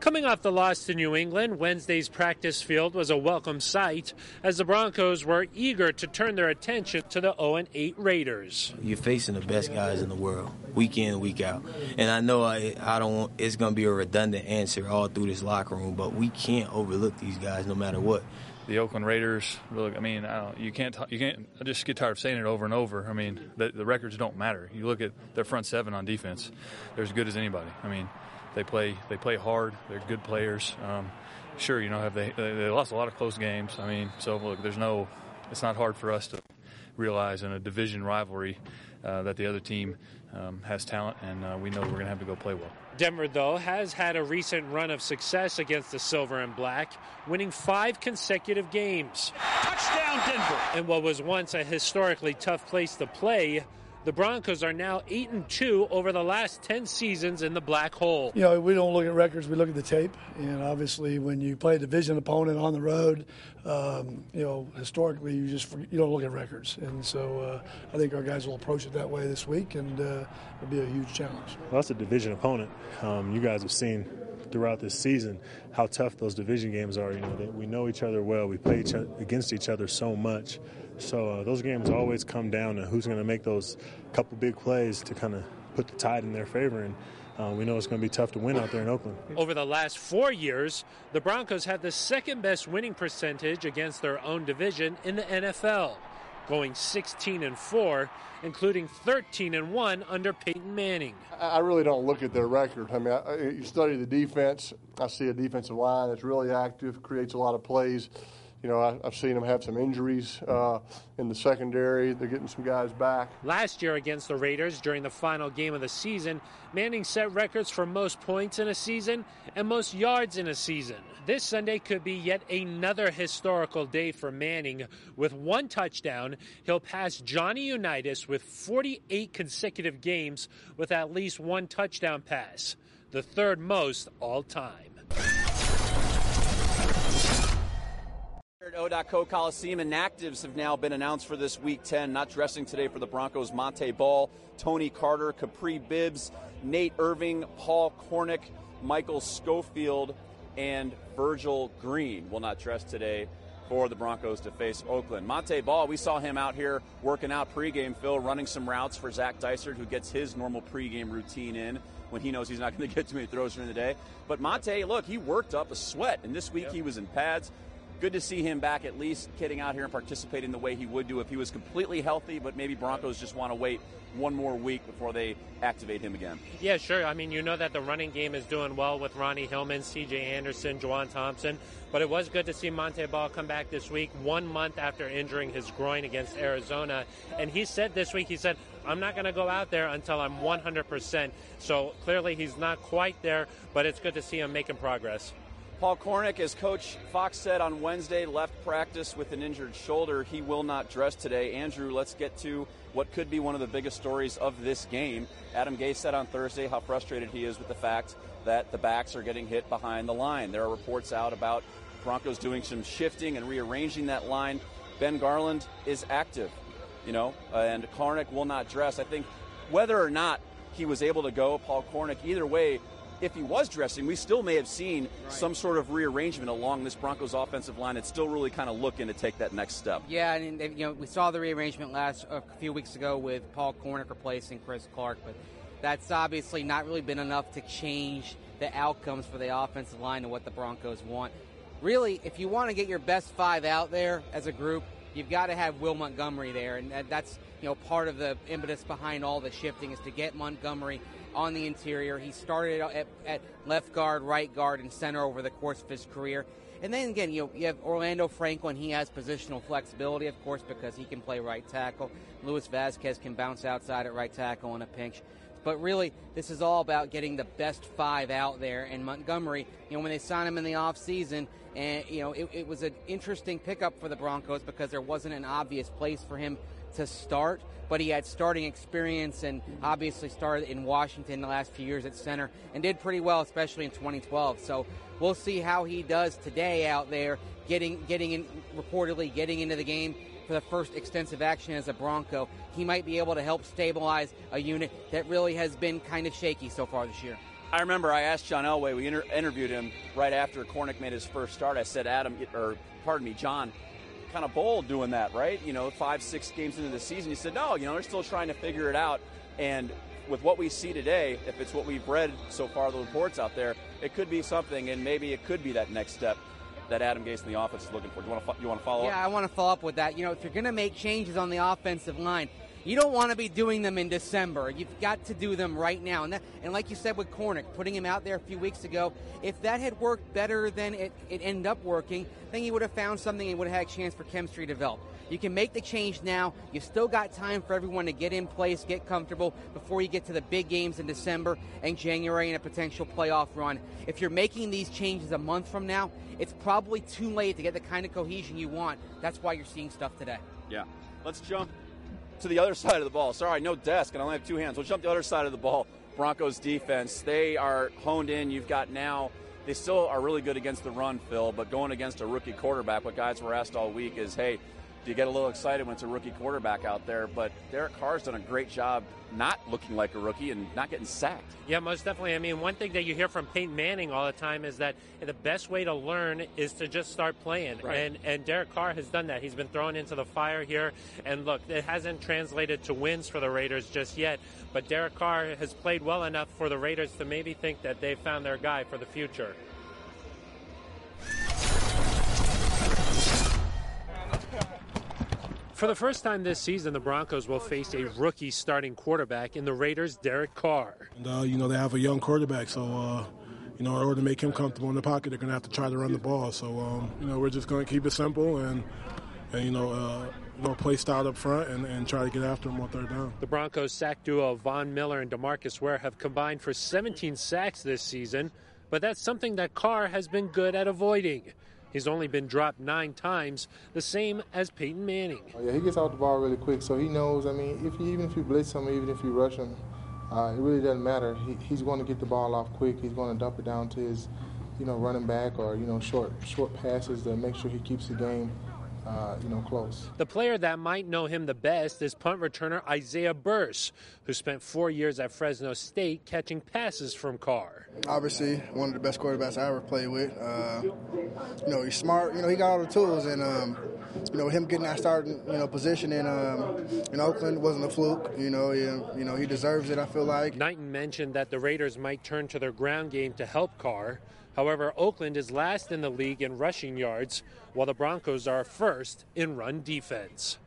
Coming off the loss to New England, Wednesday's practice field was a welcome sight as the Broncos were eager to turn their attention to the 0-8 Raiders. You're facing the best guys in the world, week in, week out. And I know it's going to be a redundant answer all through this locker room, but we can't overlook these guys no matter what. The Oakland Raiders, really, I mean, you can't. I just get tired of saying it over and over. I mean, the records don't matter. You look at their front seven on defense; they're as good as anybody. I mean, they play hard. They're good players. Sure, have they lost a lot of close games. I mean, so look, it's not hard for us to realize in a division rivalry that the other team has talent, and we know we're going to have to go play well. Denver, though, has had a recent run of success against the Silver and Black, winning 5 consecutive games. Touchdown, Denver! In what was once a historically tough place to play, the Broncos are now 8-2 over the last 10 seasons in the Black Hole. We don't look at records, we look at the tape. And obviously when you play a division opponent on the road, historically you don't look at records. And so I think our guys will approach it that way this week, and it'll be a huge challenge. Well, that's a division opponent. You guys have seen throughout this season how tough those division games are. We know each other well. We play against each other so much. So those games always come down to who's going to make those couple big plays to kind of put the tide in their favor. And we know it's going to be tough to win out there in Oakland. Over the last 4 years, the Broncos have the second best winning percentage against their own division in the NFL, going 16-4, including 13-1 under Peyton Manning. I really don't look at their record. I mean, you study the defense. I see a defensive line that's really active, creates a lot of plays. I've seen them have some injuries in the secondary. They're getting some guys back. Last year against the Raiders, during the final game of the season, Manning set records for most points in a season and most yards in a season. This Sunday could be yet another historical day for Manning. With 1 touchdown, he'll pass Johnny Unitas with 48 consecutive games with at least 1 touchdown pass, the third most all time. At O.Co Coliseum, inactives have now been announced for this Week 10. Not dressing today for the Broncos: Montee Ball, Tony Carter, Capri Bibbs, Nate Irving, Paul Kornick, Michael Schofield, and Virgil Green will not dress today for the Broncos to face Oakland. Montee Ball, we saw him out here working out pregame, Phil, running some routes for Zach Dysert, who gets his normal pregame routine in when he knows he's not going to get too many throws during the day. But Montee, look, he worked up a sweat, and this week he was in pads. Good to see him back, at least getting out here and participating the way he would do if he was completely healthy, but maybe Broncos just want to wait one more week before they activate him again. Yeah, sure. I mean, that the running game is doing well with Ronnie Hillman, C.J. Anderson, Juwan Thompson, but it was good to see Montee Ball come back this week, 1 month after injuring his groin against Arizona. And he said this week, I'm not going to go out there until I'm 100%. So clearly he's not quite there, but it's good to see him making progress. Paul Kornick, as Coach Fox said on Wednesday, left practice with an injured shoulder. He will not dress today. Andrew, let's get to what could be one of the biggest stories of this game. Adam Gase said on Thursday how frustrated he is with the fact that the backs are getting hit behind the line. There are reports out about Broncos doing some shifting and rearranging that line. Ben Garland is active, and Kornick will not dress. I think whether or not he was able to go, Paul Kornick, either way, if he was dressing, we still may have seen some sort of rearrangement along this Broncos offensive line. It's still really kind of looking to take that next step. Yeah, and we saw the rearrangement a few weeks ago with Paul Kornick replacing Chris Clark, but that's obviously not really been enough to change the outcomes for the offensive line and what the Broncos want. Really, if you want to get your best 5 out there as a group, you've got to have Will Montgomery there, and that's part of the impetus behind all the shifting is to get Montgomery on the interior. He started at left guard, right guard, and center over the course of his career. And then again, you have Orlando Franklin. He has positional flexibility, of course, because he can play right tackle. Luis Vasquez can bounce outside at right tackle in a pinch. But really, this is all about getting the best 5 out there. And Montgomery, when they signed him in the offseason, and it was an interesting pickup for the Broncos because there wasn't an obvious place for him to start, but he had starting experience and obviously started in Washington the last few years at center and did pretty well, especially in 2012. So we'll see how he does today out there, reportedly getting into the game for the first extensive action as a Bronco. He might be able to help stabilize a unit that really has been kind of shaky so far this year. I remember I asked John Elway, we interviewed him right after Cornick made his first start. I said, John, kind of bold doing that, right? 5-6 games into the season. He said, no, they're still trying to figure it out. And with what we see today, if it's what we've read so far, the reports out there, it could be something, and maybe it could be that next step that Adam Gase and the offense is looking for. Do you want to follow up? Yeah, I want to follow up with that. If you're going to make changes on the offensive line, you don't want to be doing them in December. You've got to do them right now. And like you said with Cornick, putting him out there a few weeks ago, if that had worked better than it ended up working, then you would have found something and would have had a chance for chemistry to develop. You can make the change now. You've still got time for everyone to get in place, get comfortable before you get to the big games in December and January and a potential playoff run. If you're making these changes a month from now, it's probably too late to get the kind of cohesion you want. That's why you're seeing stuff today. Yeah. Let's jump to the other side of the ball. Sorry, no desk, and I only have 2 hands. We'll jump to the other side of the ball. Broncos defense, they are honed in. You've got now, they still are really good against the run, Phil, but going against a rookie quarterback, what guys were asked all week is, hey, do you get a little excited when it's a rookie quarterback out there? But Derek Carr's done a great job not looking like a rookie and not getting sacked. Yeah, most definitely. I mean, one thing that you hear from Peyton Manning all the time is that the best way to learn is to just start playing. Right. And Derek Carr has done that. He's been thrown into the fire here. And look, it hasn't translated to wins for the Raiders just yet. But Derek Carr has played well enough for the Raiders to maybe think that they've found their guy for the future. For the first time this season, the Broncos will face a rookie starting quarterback in the Raiders' Derek Carr. And, they have a young quarterback, so, in order to make him comfortable in the pocket, they're going to have to try to run the ball. So, we're just going to keep it simple and play style up front and try to get after him on third down. The Broncos sack duo Von Miller and DeMarcus Ware have combined for 17 sacks this season, but that's something that Carr has been good at avoiding. He's only been dropped 9 times, the same as Peyton Manning. Yeah, he gets out the ball really quick, so he knows, even if you blitz him, even if you rush him, it really doesn't matter. He's going to get the ball off quick. He's going to dump it down to his, running back or, short passes to make sure he keeps the game, close. The player that might know him the best is punt returner Isaiah Burse, who spent 4 years at Fresno State catching passes from Carr. Obviously, one of the best quarterbacks I ever played with. He's smart. He got all the tools, and him getting that starting position in Oakland wasn't a fluke. He deserves it, I feel like. Knighton mentioned that the Raiders might turn to their ground game to help Carr. However, Oakland is last in the league in rushing yards, while the Broncos are first in run defense.